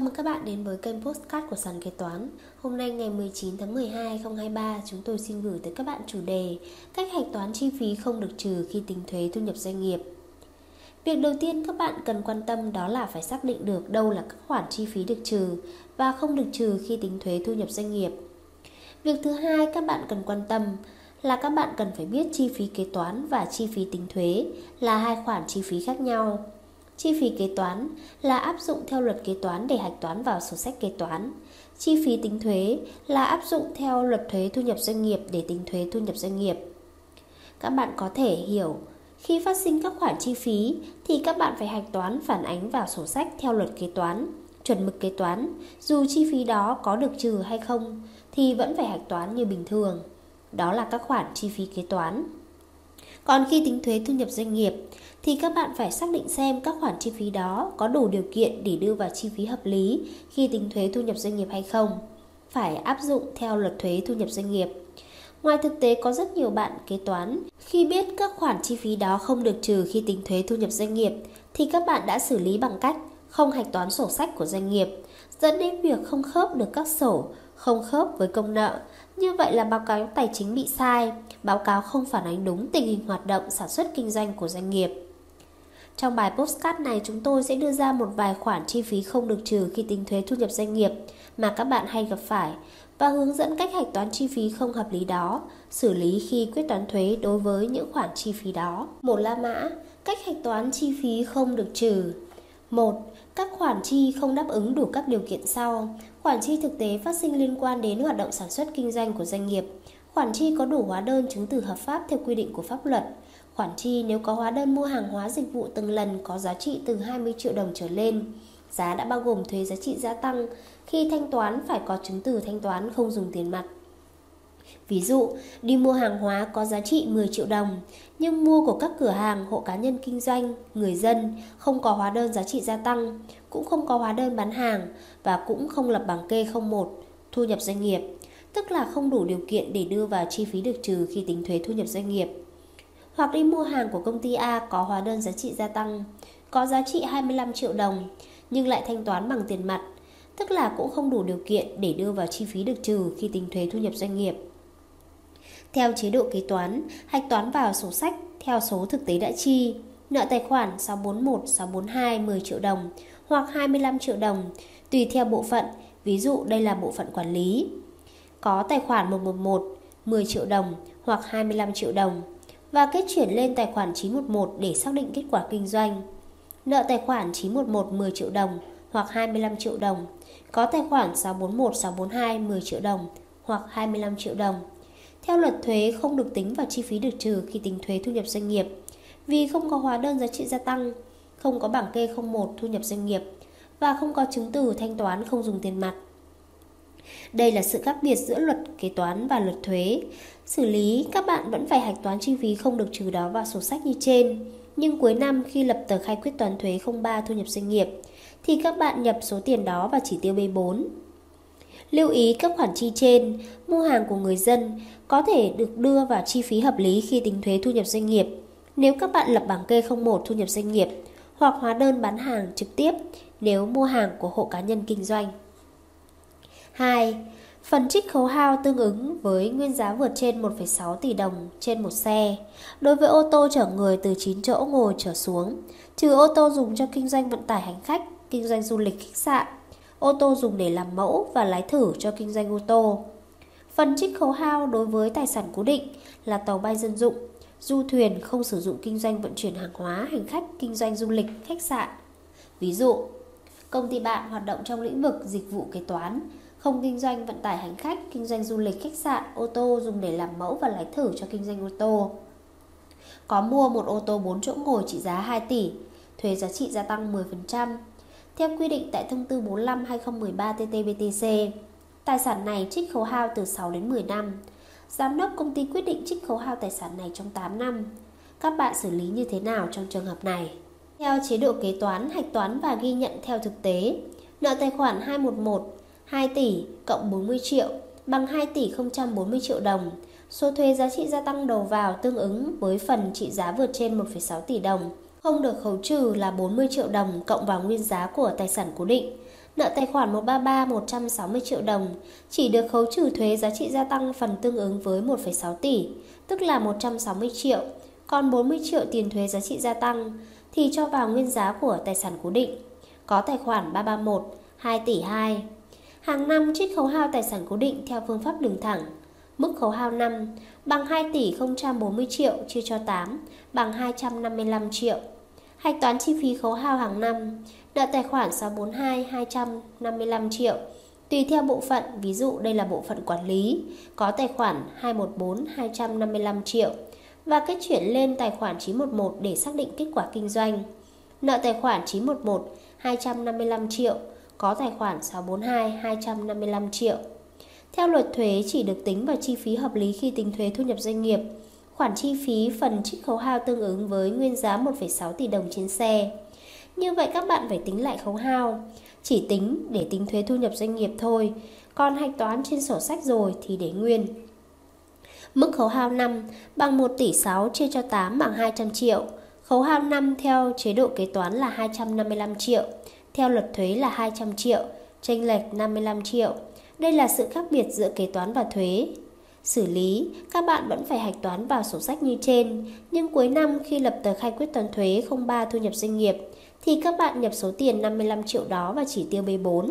mừng các bạn đến với kênh Podcast của Sàn Kế Toán. Hôm nay ngày 19 tháng 12, 2023, chúng tôi xin gửi tới các bạn chủ đề cách hạch toán chi phí không được trừ khi tính thuế thu nhập doanh nghiệp. Việc đầu tiên các bạn cần quan tâm đó là phải xác định được đâu là các khoản chi phí được trừ và không được trừ khi tính thuế thu nhập doanh nghiệp. Việc thứ hai các bạn cần quan tâm là các bạn cần phải biết chi phí kế toán và chi phí tính thuế là hai khoản chi phí khác nhau. Chi phí kế toán là áp dụng theo luật kế toán để hạch toán vào sổ sách kế toán. Chi phí tính thuế là áp dụng theo luật thuế thu nhập doanh nghiệp để tính thuế thu nhập doanh nghiệp. Các bạn có thể hiểu, khi phát sinh các khoản chi phí thì các bạn phải hạch toán phản ánh vào sổ sách theo luật kế toán, chuẩn mực kế toán. Dù chi phí đó có được trừ hay không thì vẫn phải hạch toán như bình thường. Đó là các khoản chi phí kế toán. Còn khi tính thuế thu nhập doanh nghiệp thì các bạn phải xác định xem các khoản chi phí đó có đủ điều kiện để đưa vào chi phí hợp lý khi tính thuế thu nhập doanh nghiệp hay không. Phải áp dụng theo luật thuế thu nhập doanh nghiệp. Ngoài thực tế có rất nhiều bạn kế toán, khi biết các khoản chi phí đó không được trừ khi tính thuế thu nhập doanh nghiệp thì các bạn đã xử lý bằng cách không hạch toán sổ sách của doanh nghiệp, dẫn đến việc không khớp được các sổ, không khớp với công nợ. Như vậy là báo cáo tài chính bị sai, báo cáo không phản ánh đúng tình hình hoạt động sản xuất kinh doanh của doanh nghiệp. Trong bài podcast này chúng tôi sẽ đưa ra một vài khoản chi phí không được trừ khi tính thuế thu nhập doanh nghiệp mà các bạn hay gặp phải và hướng dẫn cách hạch toán chi phí không hợp lý đó, xử lý khi quyết toán thuế đối với những khoản chi phí đó. Một la mã, cách hạch toán chi phí không được trừ. 1. Các khoản chi không đáp ứng đủ các điều kiện sau. Khoản chi thực tế phát sinh liên quan đến hoạt động sản xuất kinh doanh của doanh nghiệp. Khoản chi có đủ hóa đơn chứng từ hợp pháp theo quy định của pháp luật. Khoản chi nếu có hóa đơn mua hàng hóa dịch vụ từng lần có giá trị từ 20 triệu đồng trở lên. Giá đã bao gồm thuế giá trị gia tăng. Khi thanh toán phải có chứng từ thanh toán không dùng tiền mặt. Ví dụ, đi mua hàng hóa có giá trị 10 triệu đồng, nhưng mua của các cửa hàng, hộ cá nhân kinh doanh, người dân, không có hóa đơn giá trị gia tăng, cũng không có hóa đơn bán hàng và cũng không lập bảng kê 01, thu nhập doanh nghiệp, tức là không đủ điều kiện để đưa vào chi phí được trừ khi tính thuế thu nhập doanh nghiệp. Hoặc đi mua hàng của công ty A có hóa đơn giá trị gia tăng, có giá trị 25 triệu đồng, nhưng lại thanh toán bằng tiền mặt, tức là cũng không đủ điều kiện để đưa vào chi phí được trừ khi tính thuế thu nhập doanh nghiệp. Theo chế độ kế toán, hạch toán vào sổ sách theo số thực tế đã chi, nợ tài khoản 641, 642 10 triệu đồng hoặc 25 triệu đồng, tùy theo bộ phận, ví dụ đây là bộ phận quản lý. Có tài khoản 111, 10 triệu đồng hoặc 25 triệu đồng và kết chuyển lên tài khoản 911 để xác định kết quả kinh doanh. Nợ tài khoản 911 10 triệu đồng hoặc 25 triệu đồng, có tài khoản 641, 642 10 triệu đồng hoặc 25 triệu đồng. Theo luật thuế không được tính vào chi phí được trừ khi tính thuế thu nhập doanh nghiệp vì không có hóa đơn giá trị gia tăng, không có bảng kê 01 thu nhập doanh nghiệp và không có chứng từ thanh toán không dùng tiền mặt. Đây là sự khác biệt giữa luật kế toán và luật thuế. Xử lý, các bạn vẫn phải hạch toán chi phí không được trừ đó vào sổ sách như trên. Nhưng cuối năm khi lập tờ khai quyết toán thuế 03 thu nhập doanh nghiệp thì các bạn nhập số tiền đó vào chỉ tiêu B4. Lưu ý các khoản chi trên, mua hàng của người dân có thể được đưa vào chi phí hợp lý khi tính thuế thu nhập doanh nghiệp nếu các bạn lập bảng kê 01 thu nhập doanh nghiệp hoặc hóa đơn bán hàng trực tiếp nếu mua hàng của hộ cá nhân kinh doanh. 2. Phần trích khấu hao tương ứng với nguyên giá vượt trên 1,6 tỷ đồng trên một xe đối với ô tô chở người từ 9 chỗ ngồi trở xuống, trừ ô tô dùng cho kinh doanh vận tải hành khách, kinh doanh du lịch khách sạn, ô tô dùng để làm mẫu và lái thử cho kinh doanh ô tô. Phần trích khấu hao đối với tài sản cố định là tàu bay dân dụng, du thuyền không sử dụng kinh doanh vận chuyển hàng hóa, hành khách, kinh doanh du lịch, khách sạn. Ví dụ, công ty bạn hoạt động trong lĩnh vực dịch vụ kế toán, không kinh doanh vận tải hành khách, kinh doanh du lịch, khách sạn, ô tô dùng để làm mẫu và lái thử cho kinh doanh ô tô. Có mua một ô tô 4 chỗ ngồi trị giá 2 tỷ, thuế giá trị gia tăng 10%. Theo quy định tại thông tư 45/2013/TT-BTC, tài sản này trích khấu hao từ 6 đến 10 năm. Giám đốc công ty quyết định trích khấu hao tài sản này trong 8 năm. Các bạn xử lý như thế nào trong trường hợp này? Theo chế độ kế toán, hạch toán và ghi nhận theo thực tế, nợ tài khoản 211 2 tỷ cộng 40 triệu bằng 2 tỷ 040 triệu đồng. Số thuế giá trị gia tăng đầu vào tương ứng với phần trị giá vượt trên 1,6 tỷ đồng không được khấu trừ là 40 triệu đồng cộng vào nguyên giá của tài sản cố định. Nợ tài khoản 133 160 triệu đồng, chỉ được khấu trừ thuế giá trị gia tăng phần tương ứng với 1,6 tỷ, tức là 160 triệu, còn 40 triệu tiền thuế giá trị gia tăng thì cho vào nguyên giá của tài sản cố định. Có tài khoản 331 2 tỷ 2. Hàng năm trích khấu hao tài sản cố định theo phương pháp đường thẳng. Mức khấu hao năm bằng 2 tỷ 040 triệu chia cho 8 bằng 255 triệu. Hạch toán chi phí khấu hao hàng năm. Nợ tài khoản 642 255 triệu. Tùy theo bộ phận, ví dụ đây là bộ phận quản lý, có tài khoản 214 255 triệu và kết chuyển lên tài khoản 911 để xác định kết quả kinh doanh. Nợ tài khoản 911 255 triệu, có tài khoản 642 255 triệu. Theo luật thuế chỉ được tính vào chi phí hợp lý khi tính thuế thu nhập doanh nghiệp. Khoản chi phí phần trích khấu hao tương ứng với nguyên giá 1,6 tỷ đồng trên xe. Như vậy các bạn phải tính lại khấu hao, chỉ tính để tính thuế thu nhập doanh nghiệp thôi, còn hạch toán trên sổ sách rồi thì để nguyên. Mức khấu hao năm bằng 1 tỷ 6 chia cho 8 bằng 200 triệu. Khấu hao năm theo chế độ kế toán là 255 triệu, theo luật thuế là 200 triệu, chênh lệch 55 triệu. Đây là sự khác biệt giữa kế toán và thuế. Xử lý, các bạn vẫn phải hạch toán vào sổ sách như trên, nhưng cuối năm khi lập tờ khai quyết toán thuế 03 thu nhập doanh nghiệp thì các bạn nhập số tiền 55 triệu đó vào chỉ tiêu B4.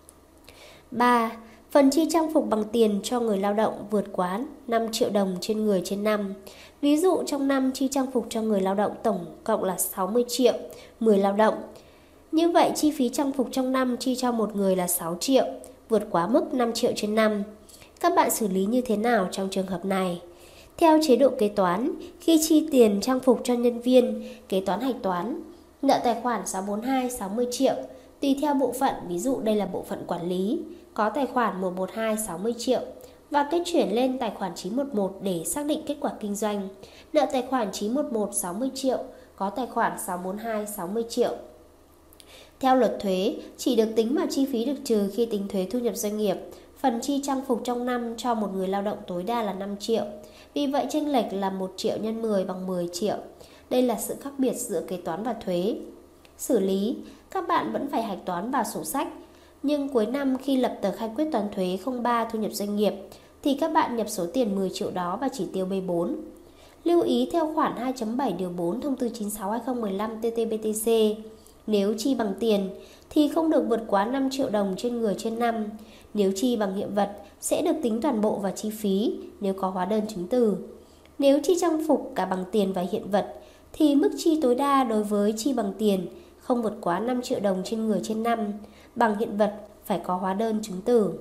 3. Phần chi trang phục bằng tiền cho người lao động vượt quá 5 triệu đồng trên người trên năm. Ví dụ trong năm chi trang phục cho người lao động tổng cộng là 60 triệu, 10 lao động. Như vậy chi phí trang phục trong năm chi cho một người là 6 triệu, vượt quá mức 5 triệu trên năm. Các bạn xử lý như thế nào trong trường hợp này? Theo chế độ kế toán, khi chi tiền trang phục cho nhân viên, kế toán hạch toán. Nợ tài khoản 642 60 triệu, tùy theo bộ phận, ví dụ đây là bộ phận quản lý, có tài khoản 112 60 triệu và kết chuyển lên tài khoản 911 để xác định kết quả kinh doanh. Nợ tài khoản 911 60 triệu, có tài khoản 642 60 triệu. Theo luật thuế, chỉ được tính vào chi phí được trừ khi tính thuế thu nhập doanh nghiệp. Phần chi trang phục trong năm cho một người lao động tối đa là 5 triệu. Vì vậy chênh lệch là 1 triệu nhân 10 bằng 10 triệu. Đây là sự khác biệt giữa kế toán và thuế. Xử lý, các bạn vẫn phải hạch toán vào sổ sách. Nhưng cuối năm khi lập tờ khai quyết toán thuế 03 thu nhập doanh nghiệp thì các bạn nhập số tiền 10 triệu đó vào chỉ tiêu B4. Lưu ý theo khoản 2.7 điều 4 thông tư 96/2015 TT-BTC, nếu chi bằng tiền thì không được vượt quá 5 triệu đồng trên người trên năm. Nếu chi bằng hiện vật sẽ được tính toàn bộ vào chi phí nếu có hóa đơn chứng từ. Nếu chi trang phục cả bằng tiền và hiện vật thì mức chi tối đa đối với chi bằng tiền không vượt quá 5 triệu đồng trên người trên năm, bằng hiện vật phải có hóa đơn chứng từ.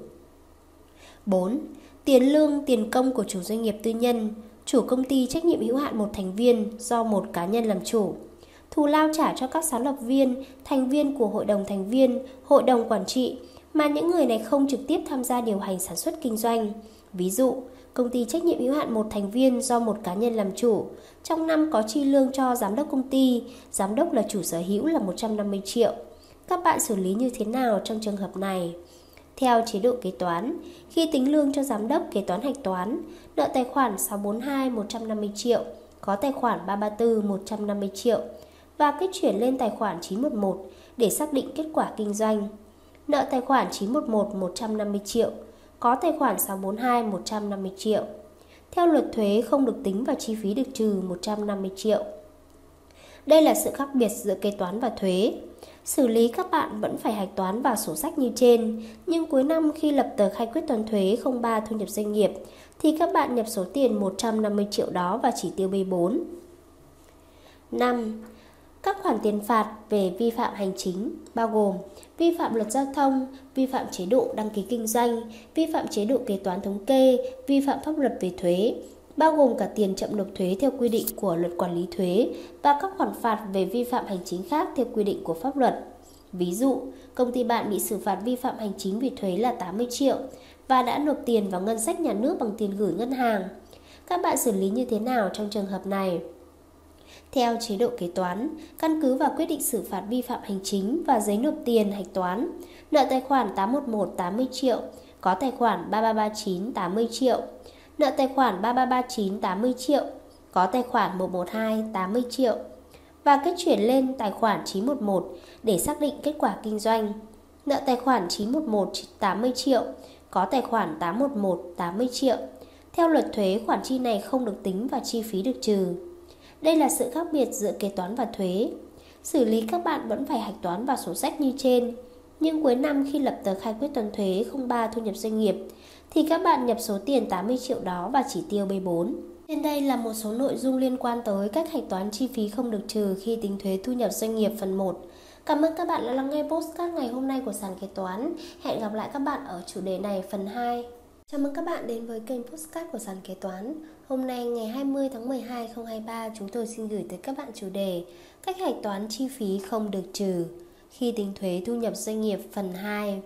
4. Tiền lương, tiền công của chủ doanh nghiệp tư nhân, chủ công ty trách nhiệm hữu hạn một thành viên do một cá nhân làm chủ. Thù lao trả cho các sáng lập viên, thành viên của hội đồng thành viên, hội đồng quản trị mà những người này không trực tiếp tham gia điều hành sản xuất kinh doanh. Ví dụ, công ty trách nhiệm hữu hạn một thành viên do một cá nhân làm chủ, trong năm có chi lương cho giám đốc công ty, giám đốc là chủ sở hữu là 150 triệu. Các bạn xử lý như thế nào trong trường hợp này? Theo chế độ kế toán, khi tính lương cho giám đốc, kế toán hạch toán, nợ tài khoản 642 150 triệu, có tài khoản 334 150 triệu và kết chuyển lên tài khoản 911 để xác định kết quả kinh doanh. Nợ tài khoản 911 150 triệu, có tài khoản 642 150 triệu. Theo luật thuế không được tính vào chi phí được trừ 150 triệu. Đây là sự khác biệt giữa kế toán và thuế. Xử lý, các bạn vẫn phải hạch toán vào sổ sách như trên, nhưng cuối năm khi lập tờ khai quyết toán thuế 03 thu nhập doanh nghiệp thì các bạn nhập số tiền 150 triệu đó vào chỉ tiêu B4. 5. Các khoản tiền phạt về vi phạm hành chính bao gồm vi phạm luật giao thông, vi phạm chế độ đăng ký kinh doanh, vi phạm chế độ kế toán thống kê, vi phạm pháp luật về thuế, bao gồm cả tiền chậm nộp thuế theo quy định của luật quản lý thuế và các khoản phạt về vi phạm hành chính khác theo quy định của pháp luật. Ví dụ, công ty bạn bị xử phạt vi phạm hành chính về thuế là 80 triệu và đã nộp tiền vào ngân sách nhà nước bằng tiền gửi ngân hàng. Các bạn xử lý như thế nào trong trường hợp này? Theo chế độ kế toán, căn cứ vào quyết định xử phạt vi phạm hành chính và giấy nộp tiền hạch toán, nợ tài khoản 811 80 triệu, có tài khoản 3339 80 triệu, nợ tài khoản 3339 80 triệu, có tài khoản 112 80 triệu và kết chuyển lên tài khoản 911 để xác định kết quả kinh doanh. nợ tài khoản 911 80 triệu, có tài khoản 811 80 triệu. Theo luật thuế, khoản chi này không được tính vào chi phí được trừ. Đây là sự khác biệt giữa kế toán và thuế. Xử lý các bạn vẫn phải hạch toán vào sổ sách như trên. Nhưng cuối năm khi lập tờ khai quyết toán thuế 03 thu nhập doanh nghiệp thì các bạn nhập số tiền 80 triệu đó vào chỉ tiêu B4. Trên đây là một số nội dung liên quan tới cách hạch toán chi phí không được trừ khi tính thuế thu nhập doanh nghiệp phần 1. Cảm ơn các bạn đã lắng nghe podcast ngày hôm nay của Sàn Kế Toán. Hẹn gặp lại các bạn ở chủ đề này phần 2. Chào mừng các bạn đến với kênh podcast của Sàn Kế Toán. Hôm nay ngày 20 tháng 12 2023, chúng tôi xin gửi tới các bạn chủ đề cách hạch toán chi phí không được trừ khi tính thuế thu nhập doanh nghiệp phần 2.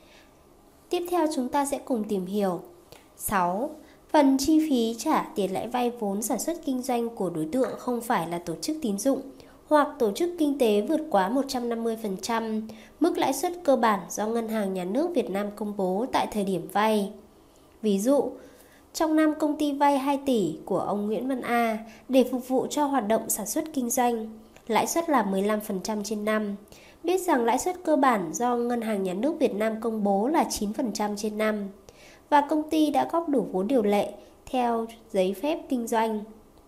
Tiếp theo chúng ta sẽ cùng tìm hiểu 6. Phần chi phí trả tiền lãi vay vốn sản xuất kinh doanh của đối tượng không phải là tổ chức tín dụng hoặc tổ chức kinh tế vượt quá 150% mức lãi suất cơ bản do Ngân hàng Nhà nước Việt Nam công bố tại thời điểm vay. Ví dụ, trong năm công ty vay 2 tỷ của ông Nguyễn Văn A để phục vụ cho hoạt động sản xuất kinh doanh, lãi suất là 15% trên năm. Biết rằng lãi suất cơ bản do Ngân hàng Nhà nước Việt Nam công bố là 9% trên năm. Và công ty đã góp đủ vốn điều lệ theo giấy phép kinh doanh.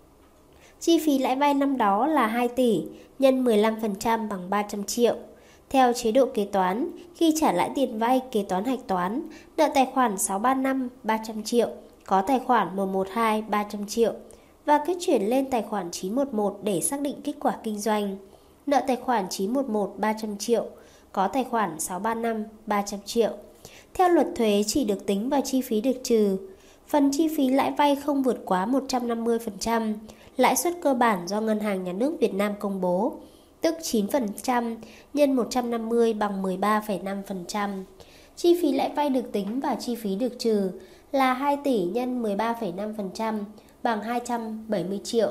Chi phí lãi vay năm đó là 2 tỷ nhân 15% bằng 300 triệu. Theo chế độ kế toán, khi trả lãi tiền vay kế toán hạch toán, nợ tài khoản 635 300 triệu, có tài khoản 112 300 triệu và kết chuyển lên tài khoản 911 để xác định kết quả kinh doanh. Nợ tài khoản 911 300 triệu, có tài khoản 635 300 triệu. Theo luật thuế chỉ được tính vào chi phí được trừ. Phần chi phí lãi vay không vượt quá 150% lãi suất cơ bản do Ngân hàng Nhà nước Việt Nam công bố, tức 9% nhân 150 bằng 13,5%. Chi phí lãi vay được tính vào chi phí được trừ là 2 tỷ nhân 13,5% bằng 270 triệu.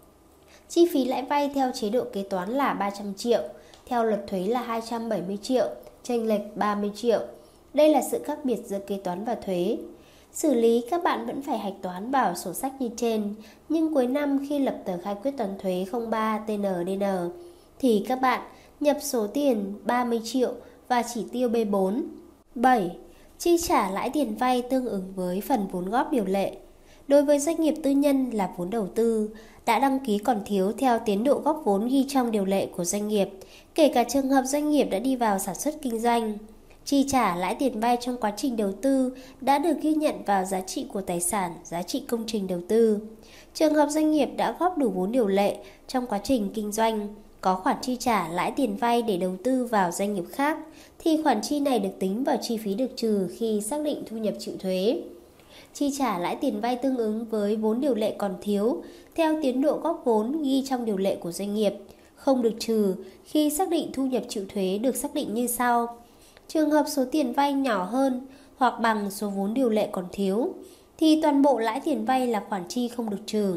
Chi phí lãi vay theo chế độ kế toán là 300 triệu, theo luật thuế là 270 triệu, chênh lệch 30 triệu. Đây là sự khác biệt giữa kế toán và thuế. Xử lý các bạn vẫn phải hạch toán vào sổ sách như trên, nhưng cuối năm khi lập tờ khai quyết toán thuế 03 TNDN thì các bạn nhập số tiền 30 triệu và chỉ tiêu B4. 7. Chi trả lãi tiền vay tương ứng với phần vốn góp điều lệ. Đối với doanh nghiệp tư nhân là vốn đầu tư, đã đăng ký còn thiếu theo tiến độ góp vốn ghi trong điều lệ của doanh nghiệp, kể cả trường hợp doanh nghiệp đã đi vào sản xuất kinh doanh. Chi trả lãi tiền vay trong quá trình đầu tư đã được ghi nhận vào giá trị của tài sản, giá trị công trình đầu tư. Trường hợp doanh nghiệp đã góp đủ vốn điều lệ trong quá trình kinh doanh, có khoản chi trả lãi tiền vay để đầu tư vào doanh nghiệp khác, thì khoản chi này được tính vào chi phí được trừ khi xác định thu nhập chịu thuế. Chi trả lãi tiền vay tương ứng với vốn điều lệ còn thiếu theo tiến độ góp vốn ghi trong điều lệ của doanh nghiệp, không được trừ khi xác định thu nhập chịu thuế được xác định như sau. Trường hợp số tiền vay nhỏ hơn hoặc bằng số vốn điều lệ còn thiếu, thì toàn bộ lãi tiền vay là khoản chi không được trừ.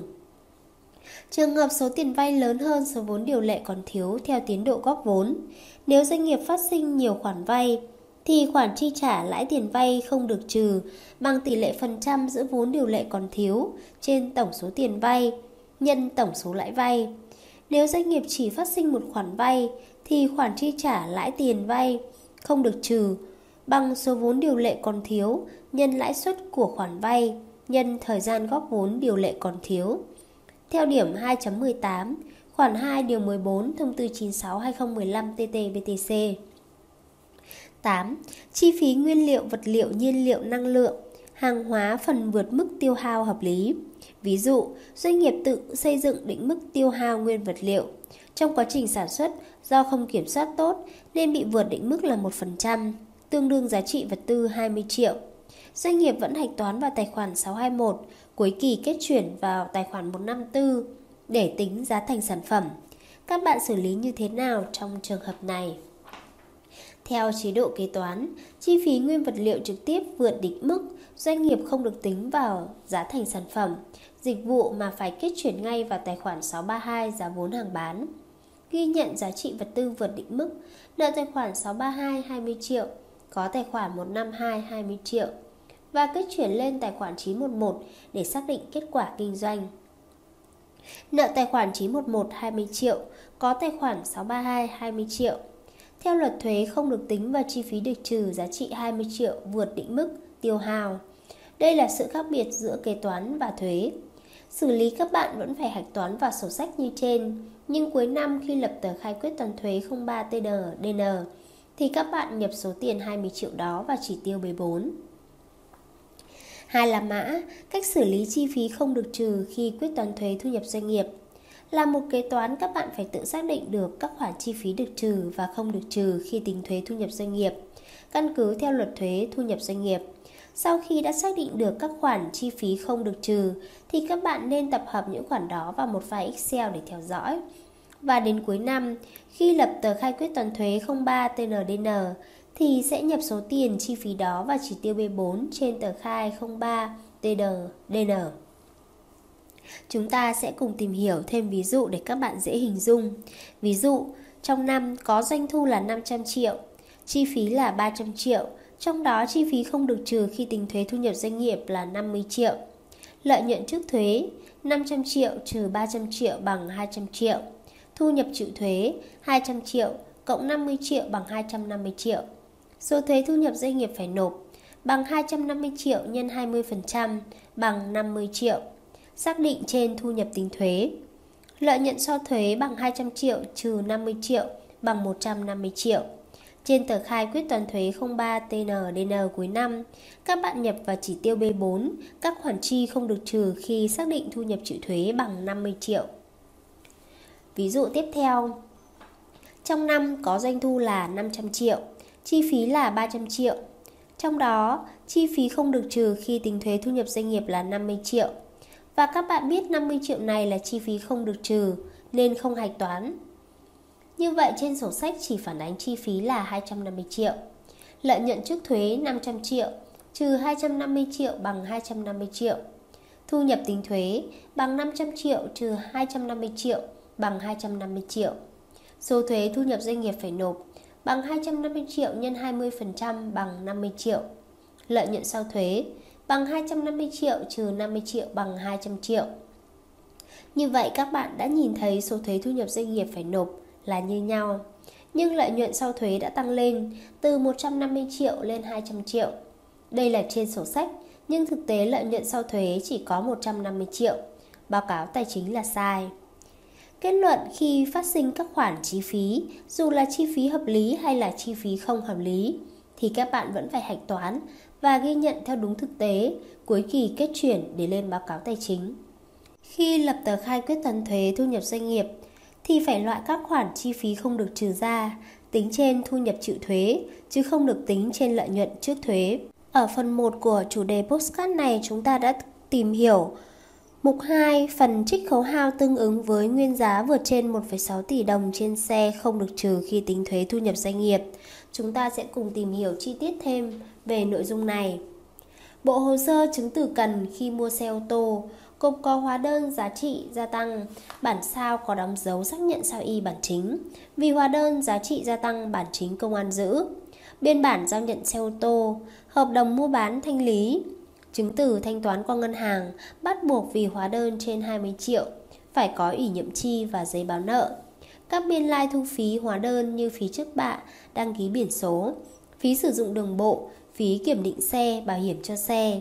Trường hợp số tiền vay lớn hơn số vốn điều lệ còn thiếu theo tiến độ góp vốn, nếu doanh nghiệp phát sinh nhiều khoản vay, thì khoản chi trả lãi tiền vay không được trừ bằng tỷ lệ phần trăm giữa vốn điều lệ còn thiếu trên tổng số tiền vay nhân tổng số lãi vay. Nếu doanh nghiệp chỉ phát sinh một khoản vay, thì khoản chi trả lãi tiền vay không được trừ bằng số vốn điều lệ còn thiếu nhân lãi suất của khoản vay nhân thời gian góp vốn điều lệ còn thiếu. Theo điểm 2.18, khoản 2 điều 14 thông tư 96/2015/TT-BTC. 8. Chi phí nguyên liệu, vật liệu, nhiên liệu, năng lượng, hàng hóa phần vượt mức tiêu hao hợp lý. Ví dụ, doanh nghiệp tự xây dựng định mức tiêu hao nguyên vật liệu. Trong quá trình sản xuất, do không kiểm soát tốt nên bị vượt định mức là 1%, tương đương giá trị vật tư 20 triệu. Doanh nghiệp vẫn hạch toán vào tài khoản 621, cuối kỳ kết chuyển vào tài khoản 154 để tính giá thành sản phẩm. Các bạn xử lý như thế nào trong trường hợp này? Theo chế độ kế toán, chi phí nguyên vật liệu trực tiếp vượt định mức, doanh nghiệp không được tính vào giá thành sản phẩm, dịch vụ mà phải kết chuyển ngay vào tài khoản 632 giá vốn hàng bán. Ghi nhận giá trị vật tư vượt định mức, nợ tài khoản 632 20 triệu, có tài khoản 152 20 triệu và kết chuyển lên tài khoản 911 để xác định kết quả kinh doanh. Nợ tài khoản 911 20 triệu, có tài khoản 632 20 triệu. Theo luật thuế không được tính vào chi phí được trừ giá trị 20 triệu vượt định mức tiêu hao. Đây là sự khác biệt giữa kế toán và thuế. Xử lý các bạn vẫn phải hạch toán vào sổ sách như trên, nhưng cuối năm khi lập tờ khai quyết toán thuế 03TNDN thì các bạn nhập số tiền 20 triệu đó vào chỉ tiêu B4. 2 là mã, cách xử lý chi phí không được trừ khi quyết toán thuế thu nhập doanh nghiệp. Là một kế toán, các bạn phải tự xác định được các khoản chi phí được trừ và không được trừ khi tính thuế thu nhập doanh nghiệp, căn cứ theo luật thuế thu nhập doanh nghiệp. Sau khi đã xác định được các khoản chi phí không được trừ, thì các bạn nên tập hợp những khoản đó vào một file Excel để theo dõi. Và đến cuối năm, khi lập tờ khai quyết toán thuế 03TNDN, thì sẽ nhập số tiền chi phí đó vào chỉ tiêu B4 trên tờ khai 03TNDN. Chúng ta sẽ cùng tìm hiểu thêm ví dụ để các bạn dễ hình dung. Ví dụ, trong năm có doanh thu là 500 triệu, chi phí là 300 triệu, trong đó chi phí không được trừ khi tính thuế thu nhập doanh nghiệp là 50 triệu. Lợi nhuận trước thuế 500 triệu trừ 300 triệu bằng 200 triệu. Thu nhập chịu thuế 200 triệu cộng 50 triệu bằng 250 triệu. Số thuế thu nhập doanh nghiệp phải nộp bằng 250 triệu nhân 20% bằng 50 triệu. Xác định trên thu nhập tính thuế. Lợi nhuận sau thuế bằng 200 triệu trừ 50 triệu bằng 150 triệu. Trên tờ khai quyết toán thuế 03TNDN cuối năm, các bạn nhập vào chỉ tiêu B4 các khoản chi không được trừ khi xác định thu nhập chịu thuế bằng 50 triệu. Ví dụ tiếp theo. Trong năm có doanh thu là 500 triệu, chi phí là 300 triệu. Trong đó, chi phí không được trừ khi tính thuế thu nhập doanh nghiệp là 50 triệu. Và các bạn biết 50 triệu này là chi phí không được trừ nên không hạch toán. Như vậy trên sổ sách chỉ phản ánh chi phí là 250 triệu. Lợi nhuận trước thuế 500 triệu trừ 250 triệu bằng 250 triệu. Thu nhập tính thuế bằng 500 triệu trừ 250 triệu bằng 250 triệu. Số thuế thu nhập doanh nghiệp phải nộp bằng 250 triệu nhân 20% bằng 50 triệu. Lợi nhuận sau thuế bằng 250 triệu trừ 50 triệu bằng 200 triệu. Như vậy các bạn đã nhìn thấy số thuế thu nhập doanh nghiệp phải nộp là như nhau. Nhưng lợi nhuận sau thuế đã tăng lên từ 150 triệu lên 200 triệu. Đây là trên sổ sách, nhưng thực tế lợi nhuận sau thuế chỉ có 150 triệu. Báo cáo tài chính là sai. Kết luận khi phát sinh các khoản chi phí, dù là chi phí hợp lý hay là chi phí không hợp lý, thì các bạn vẫn phải hạch toán và ghi nhận theo đúng thực tế, cuối kỳ kết chuyển để lên báo cáo tài chính. Khi lập tờ khai quyết toán thuế thu nhập doanh nghiệp, thì phải loại các khoản chi phí không được trừ ra, tính trên thu nhập chịu thuế, chứ không được tính trên lợi nhuận trước thuế. Ở phần 1 của chủ đề podcast này, chúng ta đã tìm hiểu mục 2, phần trích khấu hao tương ứng với nguyên giá vượt trên 1,6 tỷ đồng trên xe không được trừ khi tính thuế thu nhập doanh nghiệp. Chúng ta sẽ cùng tìm hiểu chi tiết thêm về nội dung này. Bộ hồ sơ chứng từ cần khi mua xe ô tô gồm có hóa đơn giá trị gia tăng, bản sao có đóng dấu xác nhận sao y bản chính, vì hóa đơn giá trị gia tăng bản chính công an giữ, biên bản giao nhận xe ô tô, hợp đồng mua bán thanh lý, chứng từ thanh toán qua ngân hàng bắt buộc vì hóa đơn trên 20 triệu, phải có ủy nhiệm chi và giấy báo nợ. Các biên lai thu phí hóa đơn như phí trước bạ, đăng ký biển số, phí sử dụng đường bộ, phí kiểm định xe, bảo hiểm cho xe.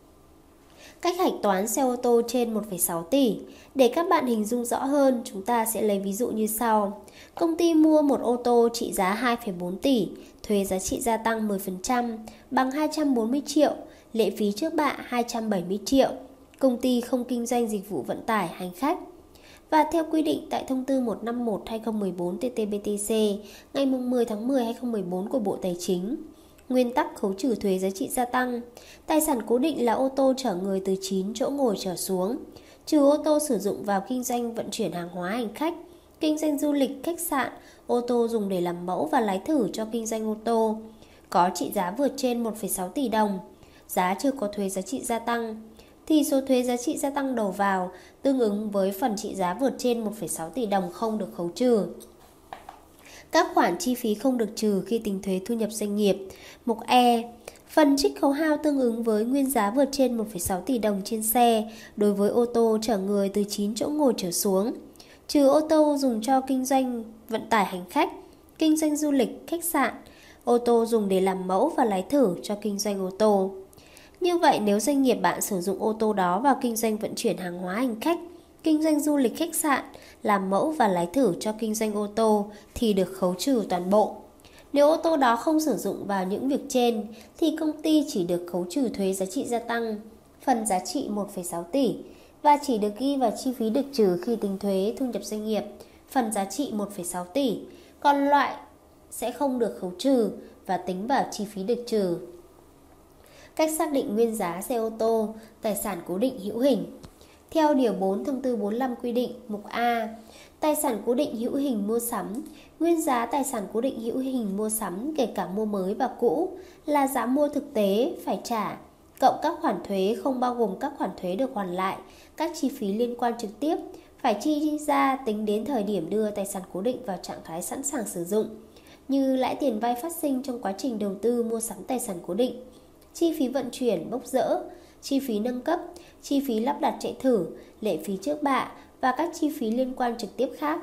Cách hạch toán xe ô tô trên 1,6 tỷ. Để các bạn hình dung rõ hơn, chúng ta sẽ lấy ví dụ như sau. Công ty mua một ô tô trị giá 2,4 tỷ, thuế giá trị gia tăng 10%, bằng 240 triệu, lệ phí trước bạ 270 triệu. Công ty không kinh doanh dịch vụ vận tải hành khách. Và theo quy định tại thông tư 151/2014/TT-BTC ngày 10 tháng 10 2014 của Bộ Tài chính, nguyên tắc khấu trừ thuế giá trị gia tăng, tài sản cố định là ô tô chở người từ 9 chỗ ngồi trở xuống, trừ ô tô sử dụng vào kinh doanh vận chuyển hàng hóa hành khách, kinh doanh du lịch, khách sạn, ô tô dùng để làm mẫu và lái thử cho kinh doanh ô tô, có trị giá vượt trên 1,6 tỷ đồng, giá chưa có thuế giá trị gia tăng, thì số thuế giá trị gia tăng đầu vào tương ứng với phần trị giá vượt trên 1,6 tỷ đồng không được khấu trừ. Các khoản chi phí không được trừ khi tính thuế thu nhập doanh nghiệp. Mục E. Phần trích khấu hao tương ứng với nguyên giá vượt trên 1,6 tỷ đồng trên xe đối với ô tô chở người từ 9 chỗ ngồi trở xuống, trừ ô tô dùng cho kinh doanh vận tải hành khách, kinh doanh du lịch, khách sạn, ô tô dùng để làm mẫu và lái thử cho kinh doanh ô tô. Như vậy nếu doanh nghiệp bạn sử dụng ô tô đó vào kinh doanh vận chuyển hàng hóa hành khách, kinh doanh du lịch khách sạn, làm mẫu và lái thử cho kinh doanh ô tô thì được khấu trừ toàn bộ. Nếu ô tô đó không sử dụng vào những việc trên thì công ty chỉ được khấu trừ thuế giá trị gia tăng, phần giá trị 1,6 tỷ và chỉ được ghi vào chi phí được trừ khi tính thuế thu nhập doanh nghiệp, phần giá trị 1,6 tỷ, còn loại sẽ không được khấu trừ và tính vào chi phí được trừ. Cách xác định nguyên giá xe ô tô, tài sản cố định hữu hình. Theo Điều 4 Thông tư 45 quy định, mục A, tài sản cố định hữu hình mua sắm, nguyên giá tài sản cố định hữu hình mua sắm kể cả mua mới và cũ là giá mua thực tế phải trả, cộng các khoản thuế không bao gồm các khoản thuế được hoàn lại, các chi phí liên quan trực tiếp phải chi ra tính đến thời điểm đưa tài sản cố định vào trạng thái sẵn sàng sử dụng, như lãi tiền vay phát sinh trong quá trình đầu tư mua sắm tài sản cố định, chi phí vận chuyển, bốc dỡ, chi phí nâng cấp, chi phí lắp đặt chạy thử, lệ phí trước bạ và các chi phí liên quan trực tiếp khác.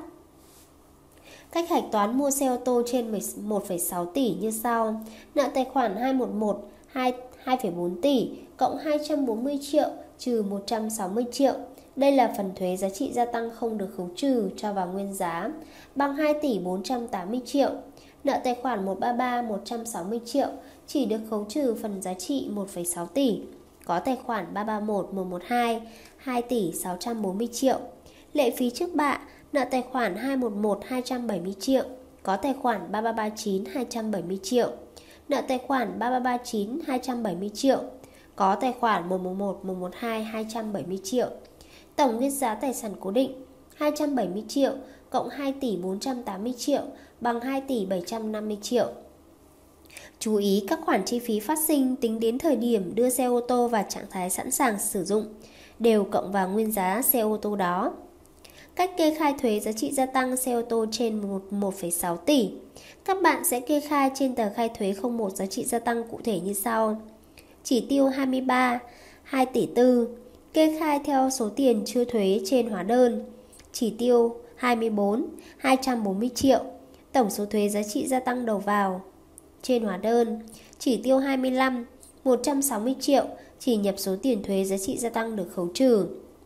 Cách hạch toán mua xe ô tô trên 1,6 tỷ như sau. Nợ tài khoản 211 2,4 tỷ cộng 240 triệu trừ 160 triệu. Đây là phần thuế giá trị gia tăng không được khấu trừ cho vào nguyên giá, bằng 2 tỷ 480 triệu. Nợ tài khoản 133 160 triệu chỉ được khấu trừ phần giá trị 1,6 tỷ. Có tài khoản 331 112 2 tỷ 640 triệu. Lệ phí trước bạ, nợ tài khoản 211 270 triệu. Có tài khoản 3339 270 triệu. Nợ tài khoản 3339 270 triệu. Có tài khoản 111 112 270 triệu. Tổng nguyên giá tài sản cố định 270 triệu cộng 2 tỷ 480 triệu bằng 2 tỷ 750 triệu. Chú ý các khoản chi phí phát sinh tính đến thời điểm đưa xe ô tô vào trạng thái sẵn sàng sử dụng đều cộng vào nguyên giá xe ô tô đó. Cách kê khai thuế giá trị gia tăng xe ô tô trên 1,6 tỷ. Các bạn sẽ kê khai trên tờ khai thuế 01 giá trị gia tăng cụ thể như sau. Chỉ tiêu 23, 2 tỷ 4, kê khai theo số tiền chưa thuế trên hóa đơn. Chỉ tiêu 24, 240 triệu, tổng số thuế giá trị gia tăng đầu vào trên hóa đơn. Chỉ tiêu 25, 160 triệu, chỉ nhập số tiền thuế giá trị gia tăng được khấu trừ.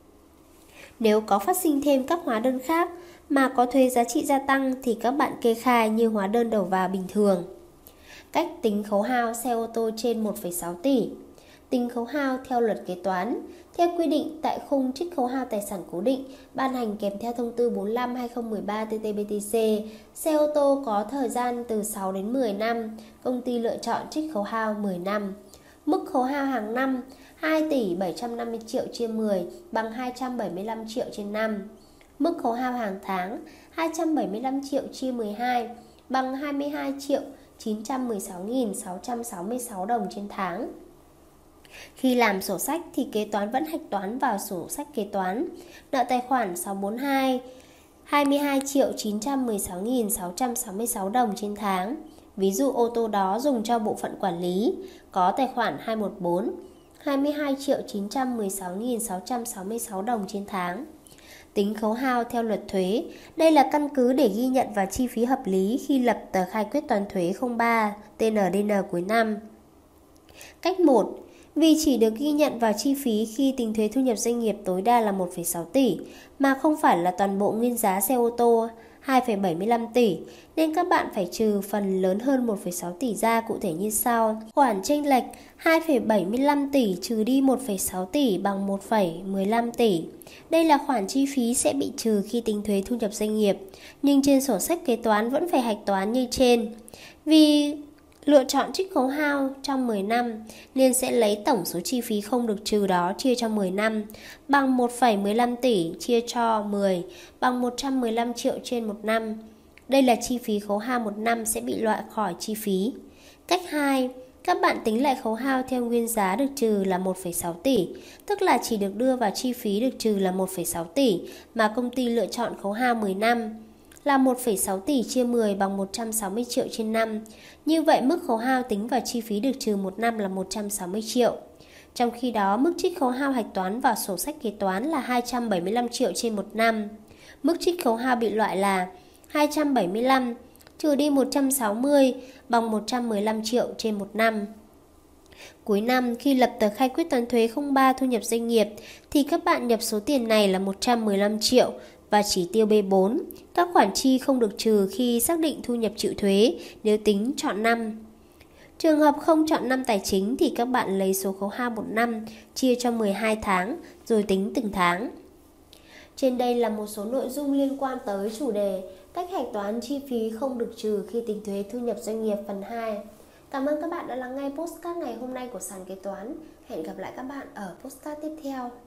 Nếu có phát sinh thêm các hóa đơn khác mà có thuế giá trị gia tăng thì các bạn kê khai như hóa đơn đầu vào bình thường. Cách tính khấu hao xe ô tô trên 1,6 tỷ. Tính khấu hao theo luật kế toán. Theo quy định tại khung trích khấu hao tài sản cố định ban hành kèm theo thông tư 45/2013/TT-BTC, xe ô tô có thời gian từ 6 đến 10 năm, công ty lựa chọn trích khấu hao 10 năm. Mức khấu hao hàng năm 2 tỷ 750 triệu chia 10 bằng 275 triệu trên năm. Mức khấu hao hàng tháng 275 triệu chia 12 bằng 22 triệu 916.666 đồng trên tháng. Khi làm sổ sách thì kế toán vẫn hạch toán vào sổ sách kế toán. Nợ tài khoản 642 22 triệu 916.666 đồng trên tháng. Ví dụ ô tô đó dùng cho bộ phận quản lý. Có tài khoản 214 22 triệu 916.666 đồng trên tháng. Tính khấu hao theo luật thuế. Đây là căn cứ để ghi nhận vào chi phí hợp lý khi lập tờ khai quyết toán thuế 03 TNDN cuối năm. Cách 1. Vì chỉ được ghi nhận vào chi phí khi tính thuế thu nhập doanh nghiệp tối đa là 1,6 tỷ mà không phải là toàn bộ nguyên giá xe ô tô 2,75 tỷ nên các bạn phải trừ phần lớn hơn 1,6 tỷ ra cụ thể như sau. Khoản chênh lệch 2,75 tỷ trừ đi 1,6 tỷ bằng 1,15 tỷ. Đây là khoản chi phí sẽ bị trừ khi tính thuế thu nhập doanh nghiệp, nhưng trên sổ sách kế toán vẫn phải hạch toán như trên. Vì lựa chọn trích khấu hao trong 10 năm nên sẽ lấy tổng số chi phí không được trừ đó chia cho 10 năm bằng 1,15 tỷ chia cho 10 bằng 115 triệu trên một năm. Đây là chi phí khấu hao một năm sẽ bị loại khỏi chi phí. Cách 2. Các bạn tính lại khấu hao theo nguyên giá được trừ là 1,6 tỷ, tức là chỉ được đưa vào chi phí được trừ là 1,6 tỷ mà công ty lựa chọn khấu hao 10 năm. Là 1,6 tỷ chia 10 bằng 160 triệu trên năm. Như vậy mức khấu hao tính vào chi phí được trừ một năm là 160 triệu. Trong khi đó mức trích khấu hao hạch toán vào sổ sách kế toán là 275 triệu trên một năm. Mức trích khấu hao bị loại là 275 trừ đi 160 bằng 115 triệu trên một năm. Cuối năm, khi lập tờ khai quyết toán thuế 03 thu nhập doanh nghiệp, thì các bạn nhập số tiền này là 115 triệu và chỉ tiêu B4. Các khoản chi không được trừ khi xác định thu nhập chịu thuế nếu tính chọn năm. Trường hợp không chọn năm tài chính thì các bạn lấy số khấu hao một năm, chia cho 12 tháng, rồi tính từng tháng. Trên đây là một số nội dung liên quan tới chủ đề cách hạch toán chi phí không được trừ khi tính thuế thu nhập doanh nghiệp phần 2. Cảm ơn các bạn đã lắng nghe podcast ngày hôm nay của Sàn Kế Toán. Hẹn gặp lại các bạn ở podcast tiếp theo.